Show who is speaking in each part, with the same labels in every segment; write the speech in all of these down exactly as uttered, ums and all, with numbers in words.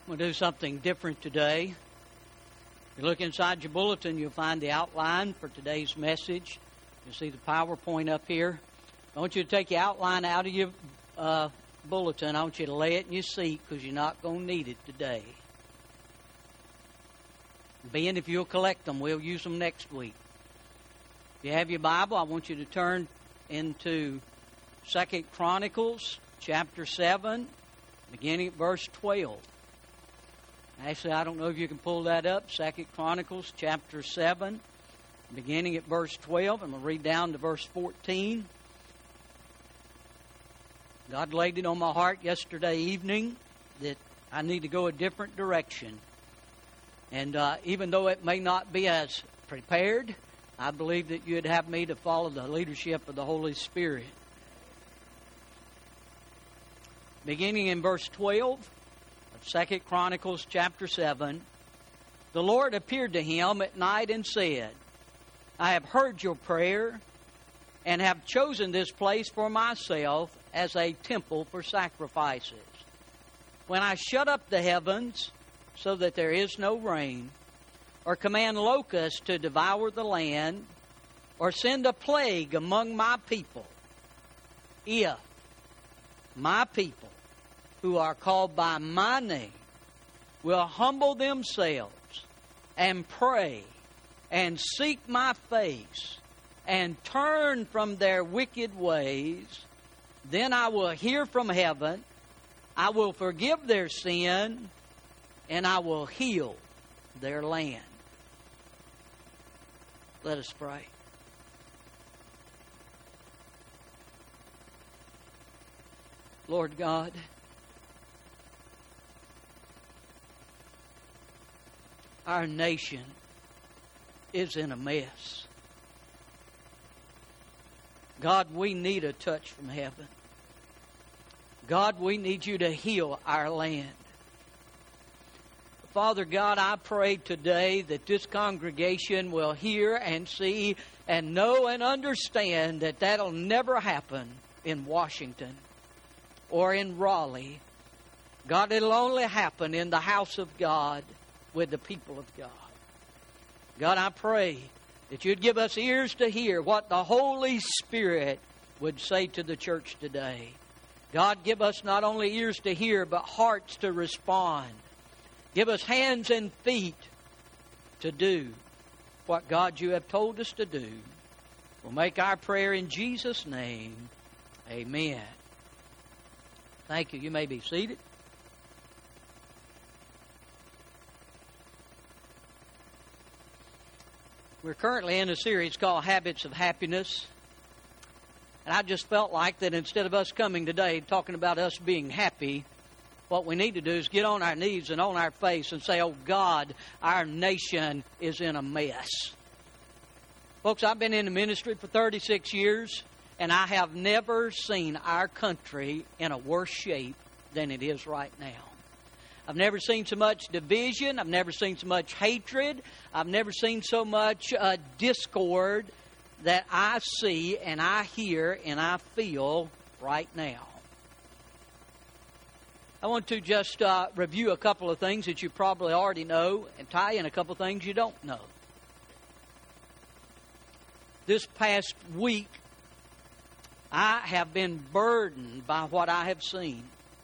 Speaker 1: We'll do something different today. If you look inside your bulletin, you'll find the outline for today's message. You'll see the PowerPoint up here. I want you to take your outline out of your uh, bulletin. I want you to lay it in your seat because you're not going to need it today. Ben, if you'll collect them, we'll use them next week. If you have your Bible, I want you to turn into Second Chronicles chapter seven, beginning at verse twelve. Actually, I don't know if you can pull that up. Second Chronicles chapter seven, beginning at verse twelve. I'm going to read down to verse fourteen. God laid it on my heart yesterday evening that I need to go a different direction. And uh, even though it may not be as prepared, I believe that you'd have me to follow the leadership of the Holy Spirit. Beginning in verse twelve of Second Chronicles chapter seven, the Lord appeared to him at night and said, I have heard your prayer and have chosen this place for myself as a temple for sacrifices. When I shut up the heavens so that there is no rain, or command locusts to devour the land, or send a plague among my people, if my people who are called by my name will humble themselves and pray and seek my face and turn from their wicked ways, then I will hear from heaven, I will forgive their sin, and I will heal their land. Let us pray. Lord God, our nation is in a mess. God, we need a touch from heaven. God, we need you to heal our land. Father God, I pray today that this congregation will hear and see and know and understand that that'll never happen in Washington or in Raleigh. God, it'll only happen in the house of God with the people of God. God, I pray that you'd give us ears to hear what the Holy Spirit would say to the church today. God, give us not only ears to hear, but hearts to respond. Give us hands and feet to do what, God, you have told us to do. We'll make our prayer in Jesus' name. Amen. Thank you. You may be seated. We're currently in a series called Habits of Happiness. And I just felt like that instead of us coming today talking about us being happy, what we need to do is get on our knees and on our face and say, oh God, our nation is in a mess. Folks, I've been in the ministry for thirty-six years, and I have never seen our country in a worse shape than it is right now. I've never seen so much division. I've never seen so much hatred. I've never seen so much uh, discord that I see and I hear and I feel right now. I want to just uh, review a couple of things that you probably already know and tie in a couple of things you don't know. This past week, I have been burdened by what I have seen.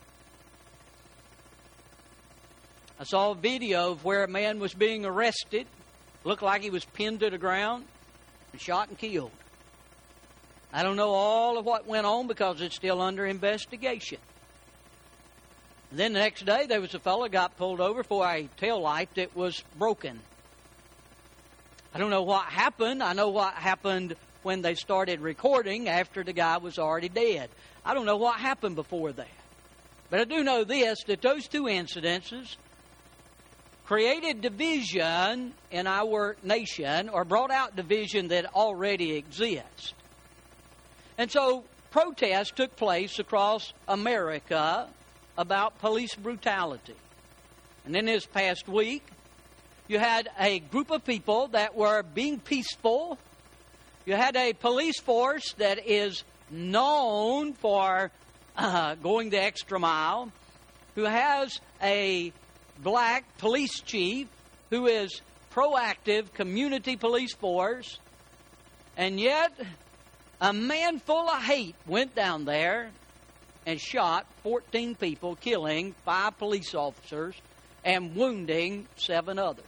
Speaker 1: I saw a video of where a man was being arrested. Looked like he was pinned to the ground and shot and killed. I don't know all of what went on because it's still under investigation. And then the next day, there was a fellow got pulled over for a tail light that was broken. I don't know what happened. I know what happened when they started recording after the guy was already dead. I don't know what happened before that. But I do know this, that those two incidences created division in our nation, or brought out division that already exists. And so protests took place across America about police brutality. And then this past week, you had a group of people that were being peaceful. You had a police force that is known for uh, going the extra mile, who has a black police chief who is proactive community police force, and yet a man full of hate went down there and shot fourteen people, killing five police officers and wounding seven others.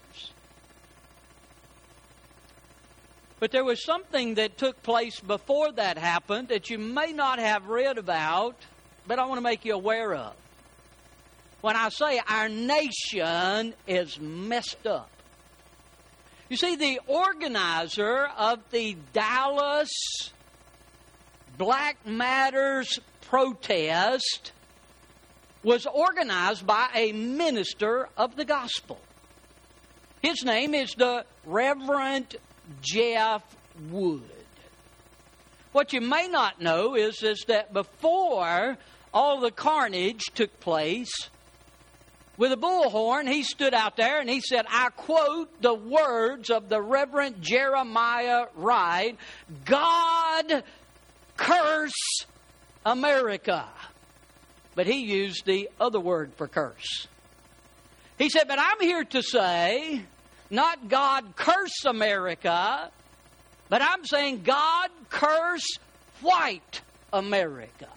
Speaker 1: But there was something that took place before that happened that you may not have read about, but I want to make you aware of. When I say our nation is messed up. You see, the organizer of the Dallas Black Matters protest was organized by a minister of the gospel. His name is the Reverend Jeff Wood. What you may not know is, is that before all the carnage took place, with a bullhorn, he stood out there and he said, I quote the words of the Reverend Jeremiah Wright, God curse America. But he used the other word for curse. He said, but I'm here to say, not God curse America, but I'm saying God curse white America.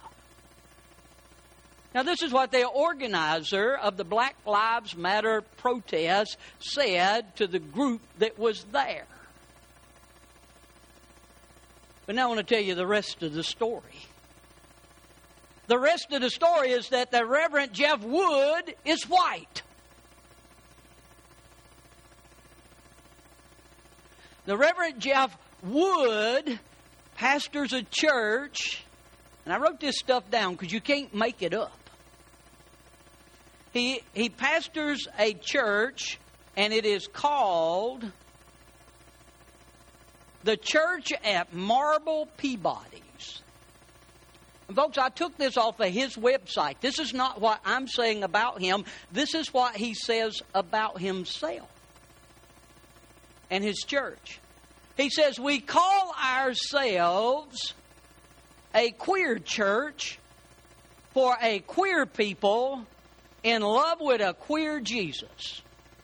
Speaker 1: Now, this is what the organizer of the Black Lives Matter protest said to the group that was there. But now I want to tell you the rest of the story. The rest of the story is that the Reverend Jeff Wood is white. The Reverend Jeff Wood pastors a church, and I wrote this stuff down because you can't make it up. He, he pastors a church, and it is called the Church at Marble Peabody's. And folks, I took this off of his website. This is not what I'm saying about him. This is what he says about himself and his church. He says, we call ourselves a queer church for a queer people in love with a queer Jesus.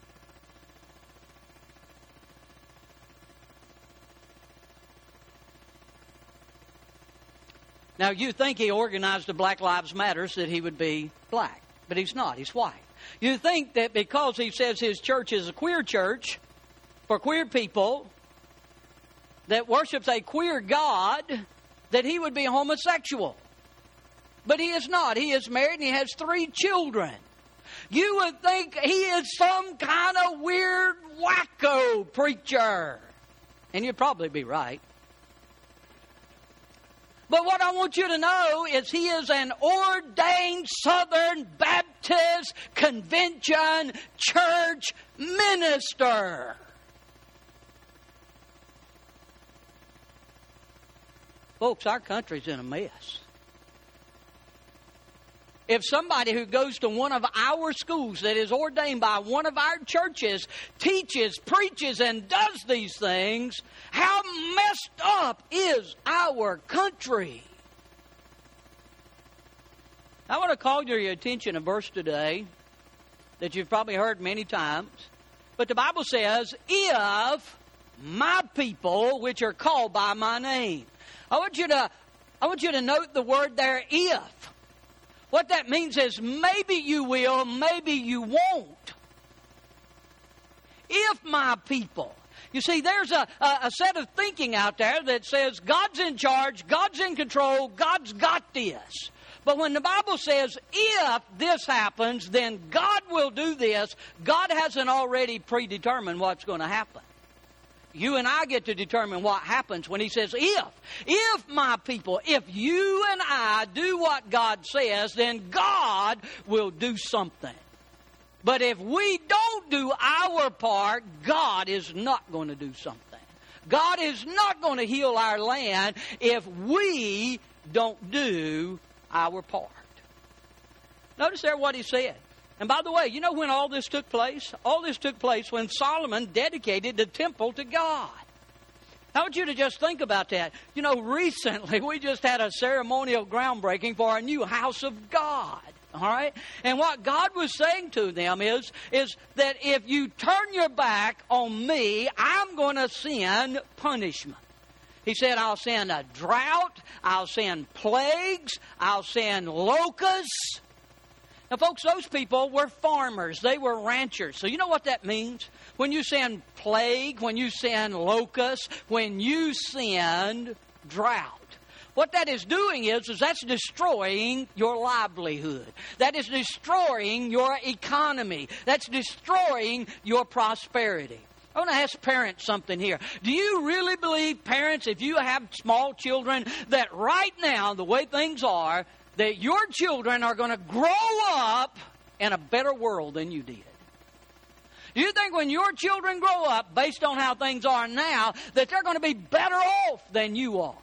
Speaker 1: Now, you think he organized the Black Lives Matter that he would be black, but he's not. He's white. You think that because he says his church is a queer church for queer people that worships a queer God, that he would be homosexual. But he is not. He is married and he has three children. You would think he is some kind of weird wacko preacher. And you'd probably be right. But what I want you to know is he is an ordained Southern Baptist Convention church minister. Folks, our country's in a mess. If somebody who goes to one of our schools that is ordained by one of our churches teaches, preaches, and does these things, how messed up is our country? I want to call your attention to a verse today that you've probably heard many times. But the Bible says, if my people, which are called by my name. I want you to, I want you to note the word there, if. What that means is maybe you will, maybe you won't. If my people. You see, there's a, a, a set of thinking out there that says God's in charge, God's in control, God's got this. But when the Bible says, if this happens, then God will do this, God hasn't already predetermined what's going to happen. You and I get to determine what happens when he says, if. If my people, if you and I do what God says, then God will do something. But if we don't do our part, God is not going to do something. God is not going to heal our land if we don't do our part. Notice there what he said. And by the way, you know when all this took place? All this took place when Solomon dedicated the temple to God. I want you to just think about that. You know, recently we just had a ceremonial groundbreaking for our new house of God. All right? And what God was saying to them is, is that if you turn your back on me, I'm going to send punishment. He said, I'll send a drought, I'll send plagues, I'll send locusts. Now, folks, those people were farmers. They were ranchers. So you know what that means? When you send plague, when you send locusts, when you send drought, what that is doing is, is that's destroying your livelihood. That is destroying your economy. That's destroying your prosperity. I want to ask parents something here. Do you really believe, parents, if you have small children, that right now, the way things are, that your children are going to grow up in a better world than you did? Do you think when your children grow up, based on how things are now, that they're going to be better off than you are?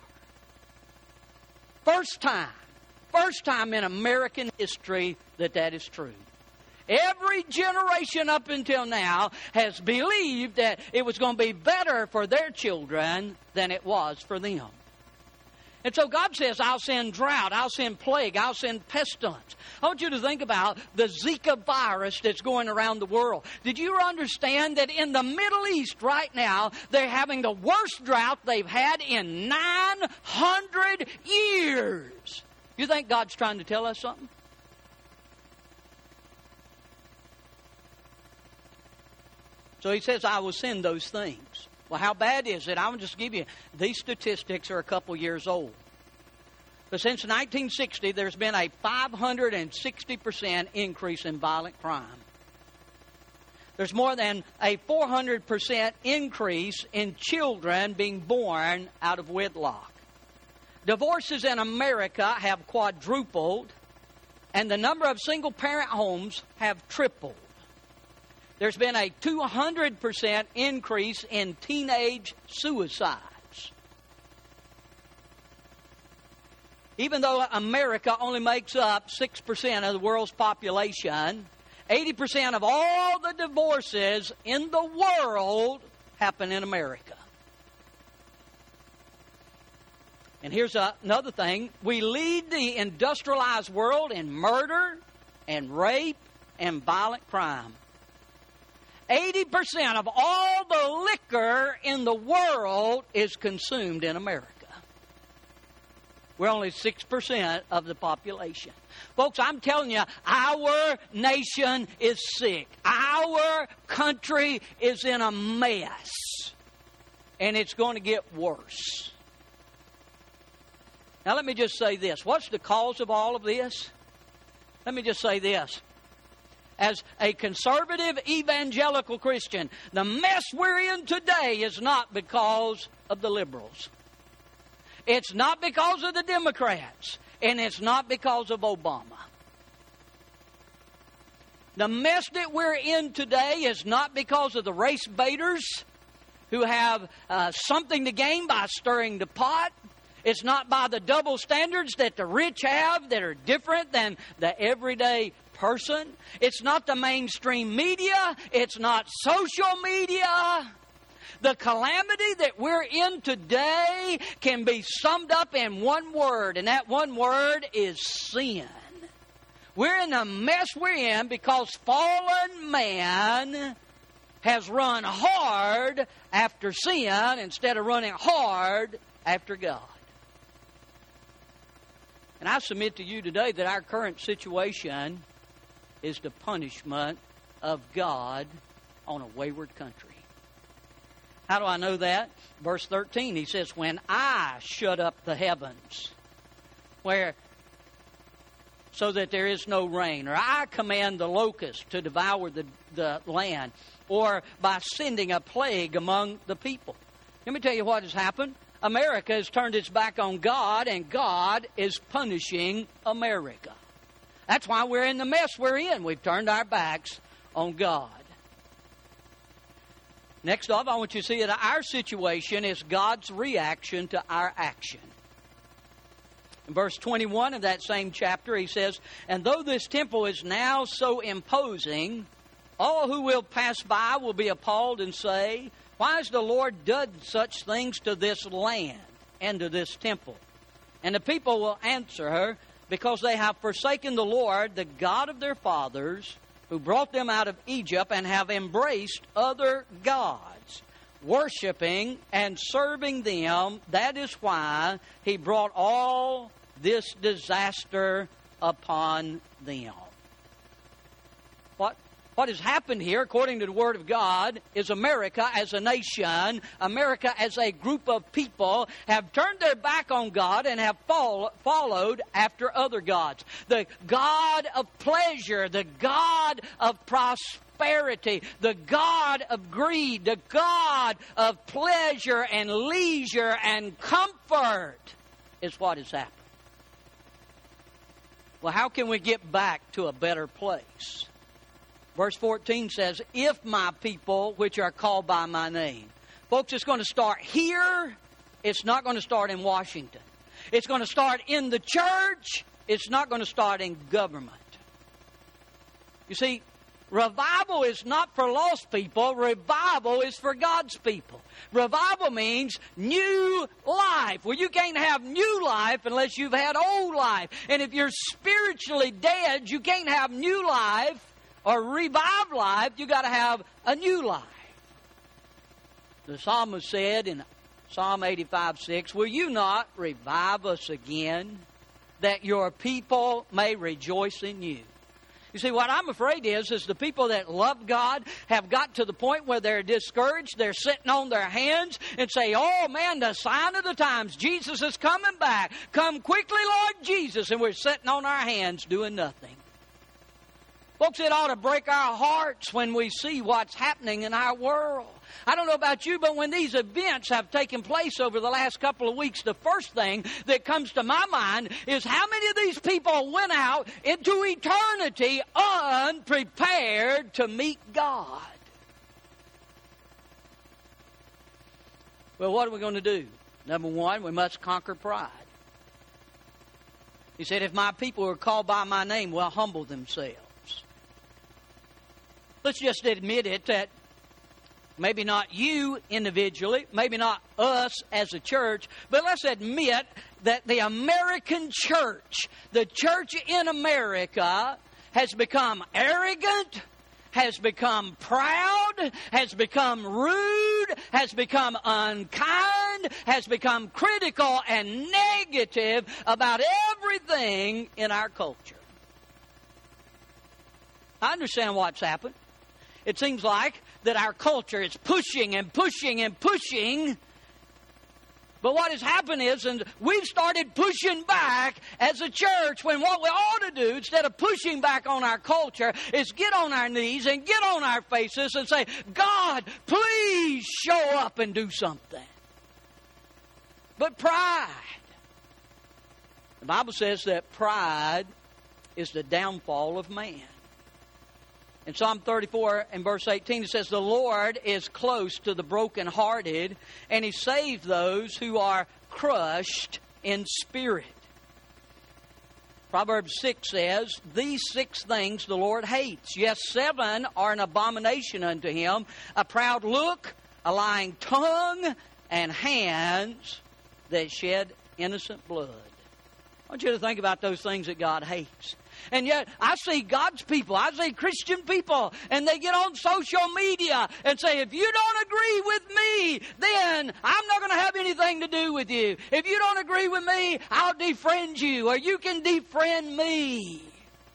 Speaker 1: First time, first time in American history that that is true. Every generation up until now has believed that it was going to be better for their children than it was for them. And so God says, I'll send drought, I'll send plague, I'll send pestilence. I want you to think about the Zika virus that's going around the world. Did you understand that in the Middle East right now, they're having the worst drought they've had in nine hundred years? You think God's trying to tell us something? So he says, I will send those things. Well, how bad is it? I'll just give you, these statistics are a couple years old. But since nineteen sixty, there's been a five hundred sixty percent increase in violent crime. There's more than a four hundred percent increase in children being born out of wedlock. Divorces in America have quadrupled, and the number of single-parent homes have tripled. There's been a two hundred percent increase in teenage suicides. Even though America only makes up six percent of the world's population, eighty percent of all the divorces in the world happen in America. And here's a, another thing. We lead the industrialized world in murder and rape and violent crime. eighty percent of all the liquor in the world is consumed in America. We're only six percent of the population. Folks, I'm telling you, our nation is sick. Our country is in a mess. And it's going to get worse. Now, let me just say this. What's the cause of all of this? Let me just say this. As a conservative evangelical Christian, the mess we're in today is not because of the liberals. It's not because of the Democrats. And it's not because of Obama. The mess that we're in today is not because of the race baiters who have uh, something to gain by stirring the pot. It's not by the double standards that the rich have that are different than the everyday person. It's not the mainstream media. It's not social media. The calamity that we're in today can be summed up in one word, and that one word is sin. We're in the mess we're in because fallen man has run hard after sin instead of running hard after God. And I submit to you today that our current situation is the punishment of God on a wayward country. How do I know that? Verse thirteen, he says, when I shut up the heavens, where so that there is no rain, or I command the locust to devour the, the land, or by sending a plague among the people. Let me tell you what has happened. America has turned its back on God, and God is punishing America. That's why we're in the mess we're in. We've turned our backs on God. Next off, I want you to see that our situation is God's reaction to our action. In verse twenty-one of that same chapter, he says, and though this temple is now so imposing, all who will pass by will be appalled and say, why has the Lord done such things to this land and to this temple? And the people will answer her, because they have forsaken the Lord, the God of their fathers, who brought them out of Egypt, and have embraced other gods, worshiping and serving them. That is why He brought all this disaster upon them. What, what has happened here, according to the Word of God, is America as a nation, America as a group of people, have turned their back on God and have follow, followed after other gods. The God of pleasure, the God of prosperity, the God of greed, the God of pleasure and leisure and comfort is what has happened. Well, how can we get back to a better place? Verse fourteen says, if my people, which are called by my name. Folks, it's going to start here. It's not going to start in Washington. It's going to start in the church. It's not going to start in government. You see, revival is not for lost people. Revival is for God's people. Revival means new life. Well, you can't have new life unless you've had old life. And if you're spiritually dead, you can't have new life or revived life. You got to have a new life. The psalmist said in Psalm eighty-five six, will you not revive us again, that your people may rejoice in you? You see, what I'm afraid is, is the people that love God have got to the point where they're discouraged. They're sitting on their hands and say, oh, man, the sign of the times. Jesus is coming back. Come quickly, Lord Jesus. And we're sitting on our hands doing nothing. Folks, it ought to break our hearts when we see what's happening in our world. I don't know about you, but when these events have taken place over the last couple of weeks, the first thing that comes to my mind is how many of these people went out into eternity unprepared to meet God. Well, what are we going to do? Number one, we must conquer pride. He said, if my people who are called by my name will humble themselves. Let's just admit it that maybe not you individually, maybe not us as a church, but let's admit that the American church, the church in America, has become arrogant, has become proud, has become rude, has become unkind, has become critical and negative about everything in our culture. I understand what's happened. It seems like that our culture is pushing and pushing and pushing. But what has happened is, and we've started pushing back as a church, when what we ought to do, instead of pushing back on our culture, is get on our knees and get on our faces and say, God, please show up and do something. But pride. The Bible says that pride is the downfall of man. In Psalm thirty-four and verse eighteen, it says, the Lord is close to the brokenhearted, and He saves those who are crushed in spirit. Proverbs six says, these six things the Lord hates. Yes, seven are an abomination unto Him: a proud look, a lying tongue, and hands that shed innocent blood. I want you to think about those things that God hates. And yet, I see God's people, I see Christian people, and they get on social media and say, if you don't agree with me, then I'm not going to have anything to do with you. If you don't agree with me, I'll defriend you, or you can defriend me.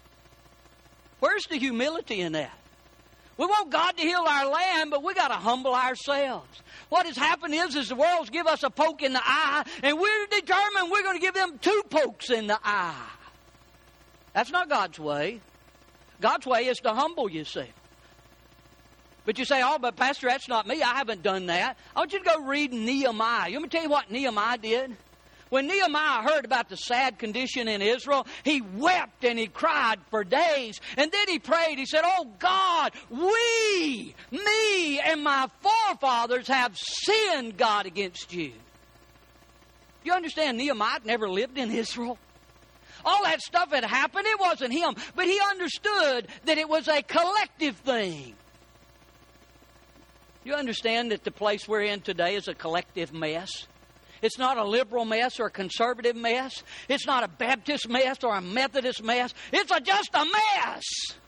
Speaker 1: Where's the humility in that? We want God to heal our land, but we got to humble ourselves. What has happened is, is the world's give us a poke in the eye, and we're determined we're going to give them two pokes in the eye. That's not God's way. God's way is to humble yourself. But you say, oh, but Pastor, that's not me. I haven't done that. I want you to go read Nehemiah. Let me tell you what Nehemiah did. When Nehemiah heard about the sad condition in Israel, he wept and he cried for days. And then he prayed. He said, oh, God, we, me and my forefathers have sinned, God, against you. Do you understand Nehemiah never lived in Israel? All that stuff had happened. It wasn't him. But he understood that it was a collective thing. You understand that the place we're in today is a collective mess? It's not a liberal mess or a conservative mess. It's not a Baptist mess or a Methodist mess. It's a, just a mess.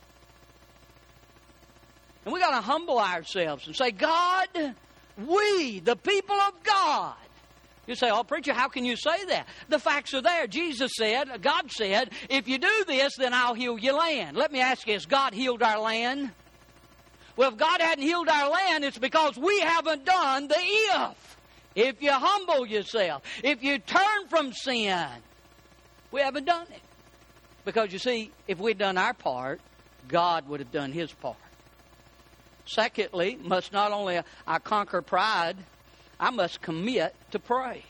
Speaker 1: And we got to humble ourselves and say, God, we, the people of God. You say, oh, preacher, how can you say that? The facts are there. Jesus said, God said, if you do this, then I'll heal your land. Let me ask you, has God healed our land? Well, if God hadn't healed our land, it's because we haven't done the if. If you humble yourself, if you turn from sin, we haven't done it. Because you see, if we'd done our part, God would have done His part. Secondly, must not only I conquer pride, I must commit to pray.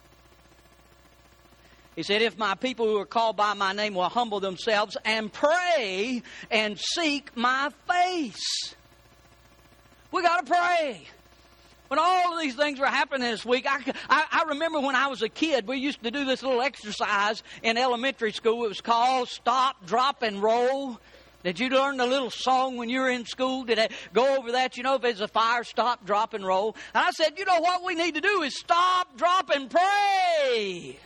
Speaker 1: He said, if my people who are called by my name will humble themselves and pray and seek my face. We got to pray. When all of these things were happening this week, I, I, I remember when I was a kid, we used to do this little exercise in elementary school. It was called Stop, Drop, and Roll. Did you learn the little song when you were in school? Did I go over that? You know, if there's a fire, stop, drop, and roll. And I said, you know what we need to do is stop, drop, and pray.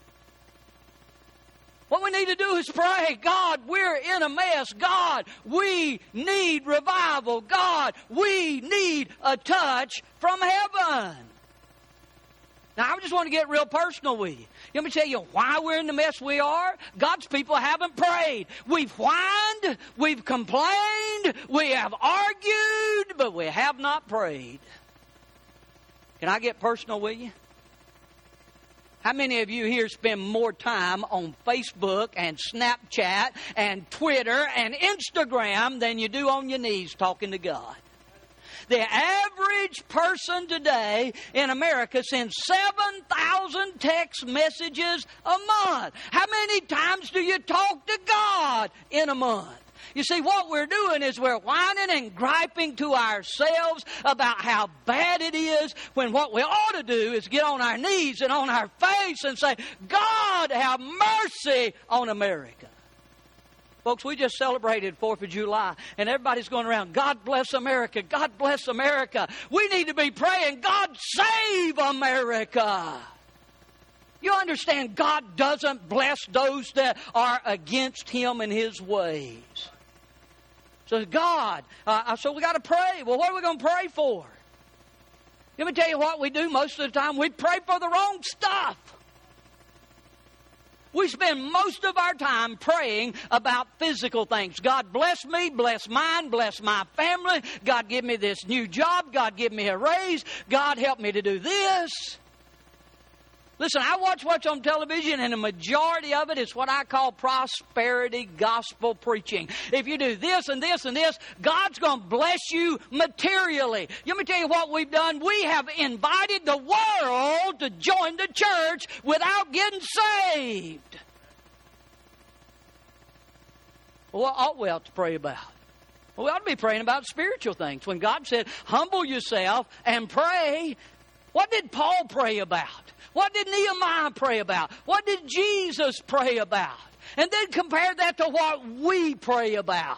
Speaker 1: What we need to do is pray. God, we're in a mess. God, we need revival. God, we need a touch from heaven. Now, I just want to get real personal with you. Let me tell you why we're in the mess we are. God's people haven't prayed. We've whined, we've complained, we have argued, but we have not prayed. Can I get personal with you? How many of you here spend more time on Facebook and Snapchat and Twitter and Instagram than you do on your knees talking to God? The average person today in America sends seven thousand text messages a month. How many times do you talk to God in a month? You see, what we're doing is we're whining and griping to ourselves about how bad it is, when what we ought to do is get on our knees and on our face and say, God, have mercy on America. Folks, we just celebrated fourth of July, and everybody's going around, God bless America, God bless America. We need to be praying, God save America. You understand, God doesn't bless those that are against Him and His ways. So God, uh, so we got to pray. Well, what are we going to pray for? Let me tell you what we do most of the time. We pray for the wrong stuff. We spend most of our time praying about physical things. God bless me, bless mine, bless my family. God give me this new job. God give me a raise. God help me to do this. Listen, I watch what's on television, and the majority of it is what I call prosperity gospel preaching. If you do this and this and this, God's going to bless you materially. Let me tell you what we've done. We have invited the world to join the church without getting saved. Well, what ought we ought to pray about? Well, we ought to be praying about spiritual things. When God said, humble yourself and pray, what did Paul pray about? What did Nehemiah pray about? What did Jesus pray about? And then compare that to what we pray about.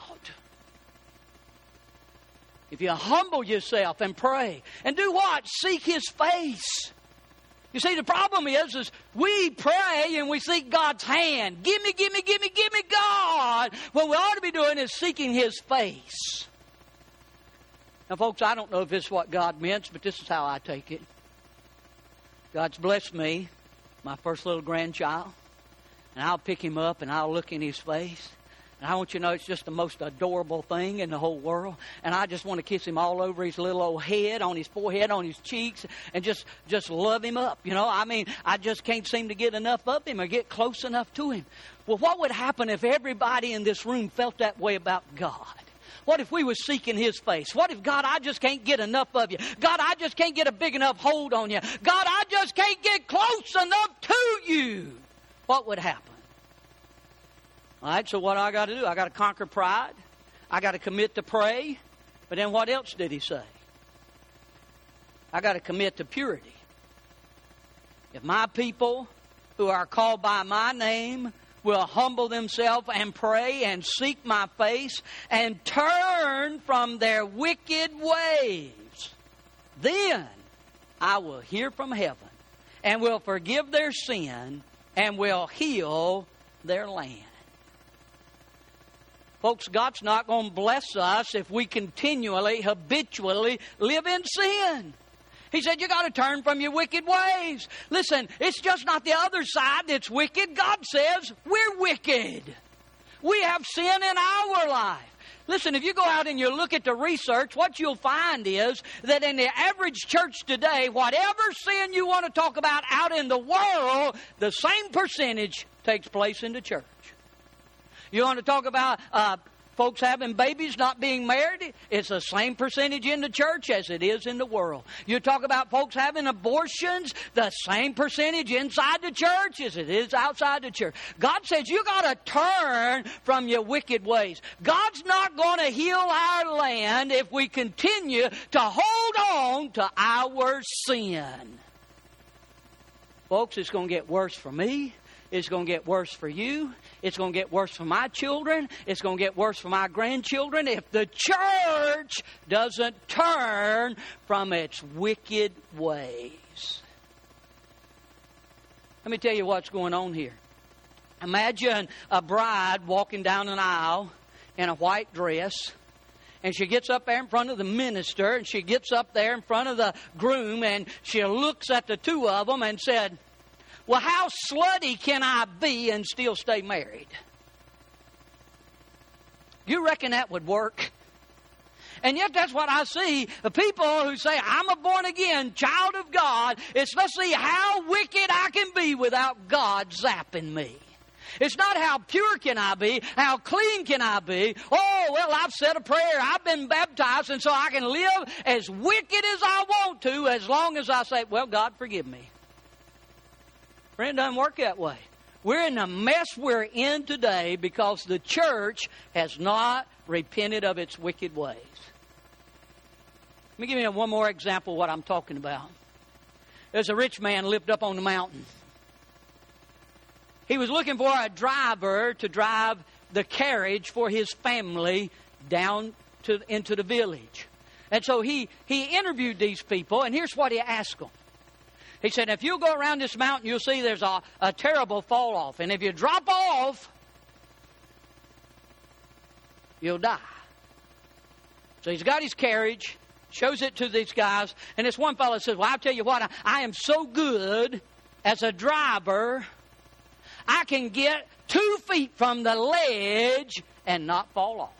Speaker 1: If you humble yourself and pray, and do what? Seek His face. You see, the problem is, is we pray and we seek God's hand. Give me, give me, give me, give me God. What we ought to be doing is seeking His face. Now, folks, I don't know if this is what God meant, but this is how I take it. God's blessed me, my first little grandchild, and I'll pick him up and I'll look in his face. And I want you to know it's just the most adorable thing in the whole world. And I just want to kiss him all over his little old head, on his forehead, on his cheeks, and just, just love him up. You know, I mean, I just can't seem to get enough of him or get close enough to him. Well, what would happen if everybody in this room felt that way about God? What if we were seeking His face? What if, God, I just can't get enough of you? God, I just can't get a big enough hold on you. God, I just can't get close enough to you. What would happen? All right, so what I got to do? I got to conquer pride. I got to commit to pray. But then what else did He say? I got to commit to purity. If my people who are called by my name will humble themselves and pray and seek my face and turn from their wicked ways, then I will hear from heaven and will forgive their sin and will heal their land. Folks, God's not going to bless us if we continually, habitually live in sin. He said, you got to turn from your wicked ways. Listen, it's just not the other side that's wicked. God says we're wicked. We have sin in our life. Listen, if you go out and you look at the research, what you'll find is that in the average church today, whatever sin you want to talk about out in the world, the same percentage takes place in the church. You want to talk about uh, folks having babies, not being married? It's the same percentage in the church as it is in the world. You talk about folks having abortions, the same percentage inside the church as it is outside the church. God says you got to turn from your wicked ways. God's not going to heal our land if we continue to hold on to our sin. Folks, it's going to get worse for me. It's going to get worse for you. It's going to get worse for my children. It's going to get worse for my grandchildren if the church doesn't turn from its wicked ways. Let me tell you what's going on here. Imagine a bride walking down an aisle in a white dress, and she gets up there in front of the minister, and she gets up there in front of the groom, and she looks at the two of them and said, well, how slutty can I be and still stay married? You reckon that would work? And yet that's what I see. The people who say, I'm a born-again child of God, it's let's see how wicked I can be without God zapping me. It's not how pure can I be, how clean can I be. Oh, well, I've said a prayer, I've been baptized, and so I can live as wicked as I want to as long as I say, well, God, forgive me. Friend, it doesn't work that way. We're in the mess we're in today because the church has not repented of its wicked ways. Let me give you one more example of what I'm talking about. There's a rich man lived up on the mountain. He was looking for a driver to drive the carriage for his family down to into the village. And so he, he interviewed these people, and here's what he asked them. He said, if you go around this mountain, you'll see there's a, a terrible fall off. And if you drop off, you'll die. So he's got his carriage, shows it to these guys. And this one fellow says, well, I'll tell you what, I, I am so good as a driver, I can get two feet from the ledge and not fall off.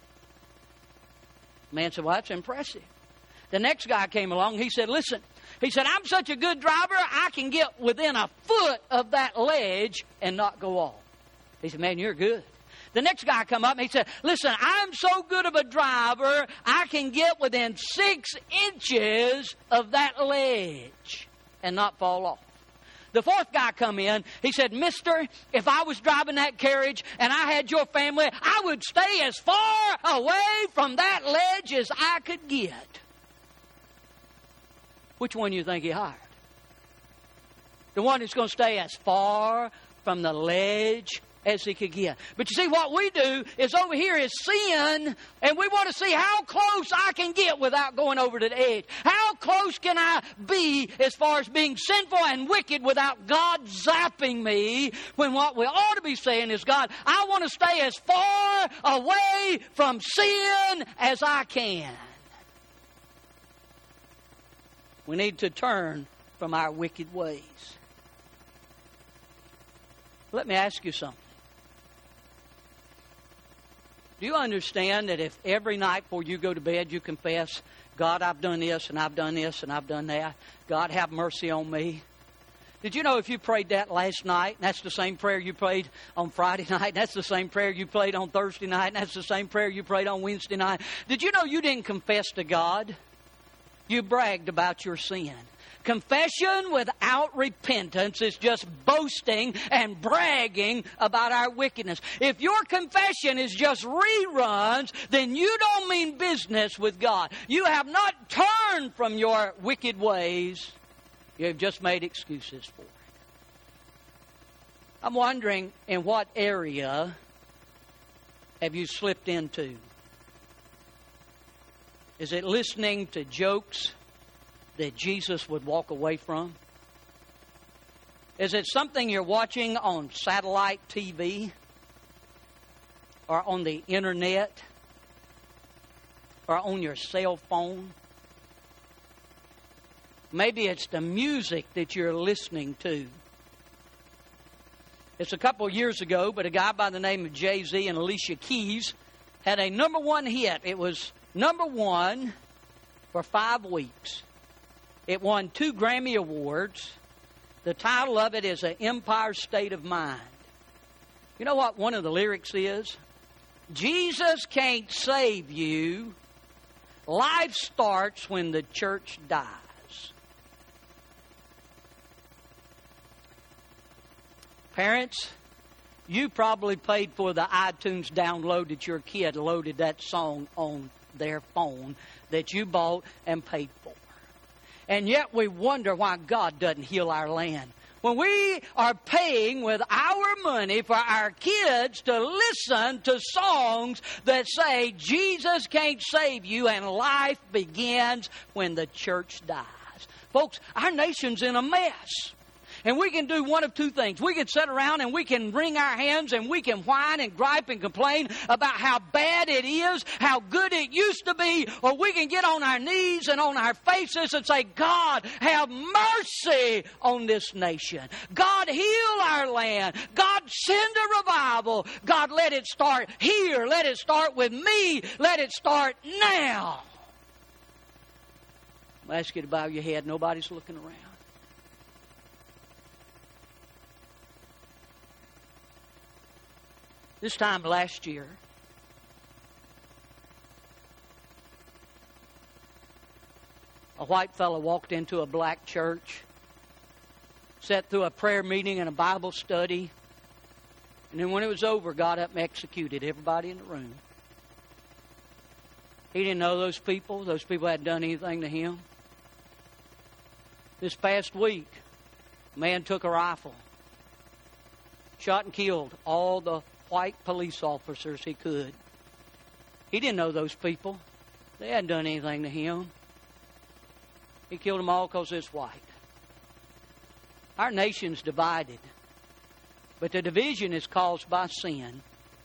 Speaker 1: The man said, well, that's impressive. The next guy came along. He said, listen, he said, I'm such a good driver, I can get within a foot of that ledge and not go off. He said, man, you're good. The next guy come up and he said, listen, I'm so good of a driver, I can get within six inches of that ledge and not fall off. The fourth guy come in, he said, mister, if I was driving that carriage and I had your family, I would stay as far away from that ledge as I could get. Which one do you think he hired? The one that's going to stay as far from the ledge as he could get. But you see, what we do is over here is sin, and we want to see how close I can get without going over to the edge. How close can I be as far as being sinful and wicked without God zapping me, when what we ought to be saying is, God, I want to stay as far away from sin as I can. We need to turn from our wicked ways. Let me ask you something. Do you understand that if every night before you go to bed you confess, God, I've done this and I've done this and I've done that. God, have mercy on me. Did you know if you prayed that last night, and that's the same prayer you prayed on Friday night, and that's the same prayer you prayed on Thursday night, and that's the same prayer you prayed on Wednesday night. Did you know you didn't confess to God? You bragged about your sin. Confession without repentance is just boasting and bragging about our wickedness. If your confession is just reruns, then you don't mean business with God. You have not turned from your wicked ways. You have just made excuses for it. I'm wondering, in what area have you slipped into? Is it listening to jokes that Jesus would walk away from? Is it something you're watching on satellite T V or on the internet or on your cell phone? Maybe it's the music that you're listening to. It's a couple of years ago, but a guy by the name of Jay-Z and Alicia Keys had a number one hit. It was number one for five weeks. It won two Grammy Awards. The title of it is An Empire State of Mind. You know what one of the lyrics is? Jesus can't save you. Life starts when the church dies. Parents, you probably paid for the iTunes download that your kid loaded that song on their phone that you bought and paid for. And yet we wonder why God doesn't heal our land. When we are paying with our money for our kids to listen to songs that say Jesus can't save you and life begins when the church dies. Folks, our nation's in a mess. And we can do one of two things. We can sit around and we can wring our hands and we can whine and gripe and complain about how bad it is, how good it used to be, or we can get on our knees and on our faces and say, God, have mercy on this nation. God, heal our land. God, send a revival. God, let it start here. Let it start with me. Let it start now. I'll ask you to bow your head. Nobody's looking around. This time last year, a white fellow walked into a black church, sat through a prayer meeting and a Bible study, and then when it was over, got up and executed everybody in the room. He didn't know those people. Those people hadn't done anything to him. This past week, a man took a rifle, shot and killed all the white police officers he could. He didn't know those people. They hadn't done anything to him. He killed them all because it's white. Our nation's divided, but the division is caused by sin.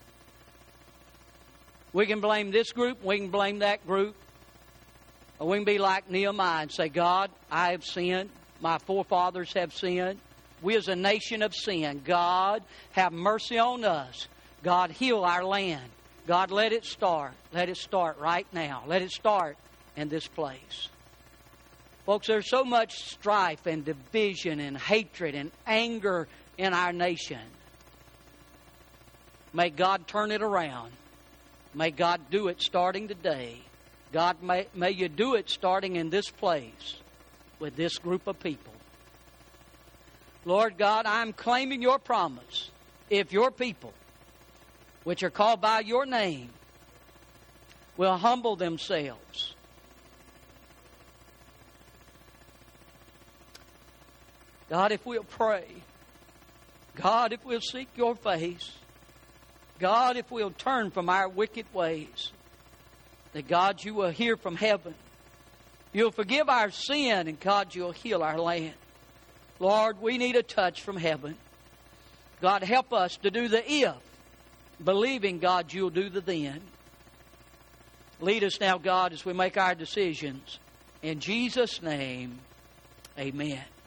Speaker 1: We can blame this group, we can blame that group, or we can be like Nehemiah and say, God, I have sinned. My forefathers have sinned. We as a nation have sinned. God, have mercy on us. God, heal our land. God, let it start. Let it start right now. Let it start in this place. Folks, there's so much strife and division and hatred and anger in our nation. May God turn it around. May God do it starting today. God, may, may you do it starting in this place with this group of people. Lord God, I'm claiming your promise. If your people, which are called by your name, will humble themselves, God, if we'll pray, God, if we'll seek your face, God, if we'll turn from our wicked ways, that God, you will hear from heaven. You'll forgive our sin, and God, you'll heal our land. Lord, we need a touch from heaven. God, help us to do the if, believing, God, you'll do the then. Lead us now, God, as we make our decisions. In Jesus' name, amen.